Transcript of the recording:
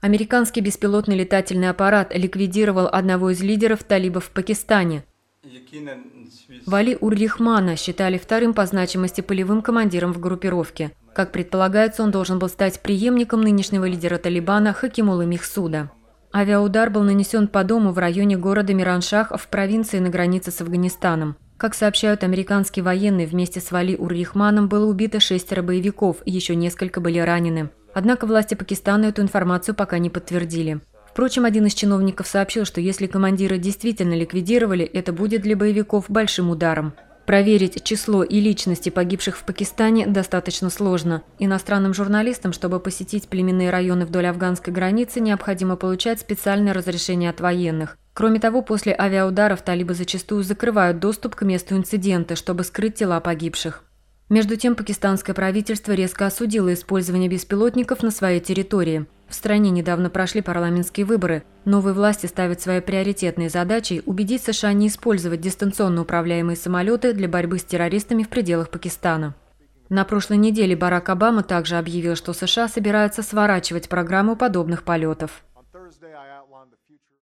Американский беспилотный летательный аппарат ликвидировал одного из лидеров талибов в Пакистане. Вали Ур-Рахмана считали вторым по значимости полевым командиром в группировке. Как предполагается, он должен был стать преемником нынешнего лидера Талибана Хакимуллы Мехсуда. Авиаудар был нанесен по дому в районе города Мираншах в провинции на границе с Афганистаном. Как сообщают американские военные, вместе с Вали Ур-Рахманом было убито 6 боевиков, и еще несколько были ранены. Однако власти Пакистана эту информацию пока не подтвердили. Впрочем, один из чиновников сообщил, что если командира действительно ликвидировали, это будет для боевиков большим ударом. Проверить число и личности погибших в Пакистане достаточно сложно. Иностранным журналистам, чтобы посетить племенные районы вдоль афганской границы, необходимо получать специальное разрешение от военных. Кроме того, после авиаударов талибы зачастую закрывают доступ к месту инцидента, чтобы скрыть тела погибших. Между тем, пакистанское правительство резко осудило использование беспилотников на своей территории. В стране недавно прошли парламентские выборы. Новые власти ставят своей приоритетной задачей убедить США не использовать дистанционно управляемые самолеты для борьбы с террористами в пределах Пакистана. На прошлой неделе Барак Обама также объявил, что США собираются сворачивать программу подобных полетов.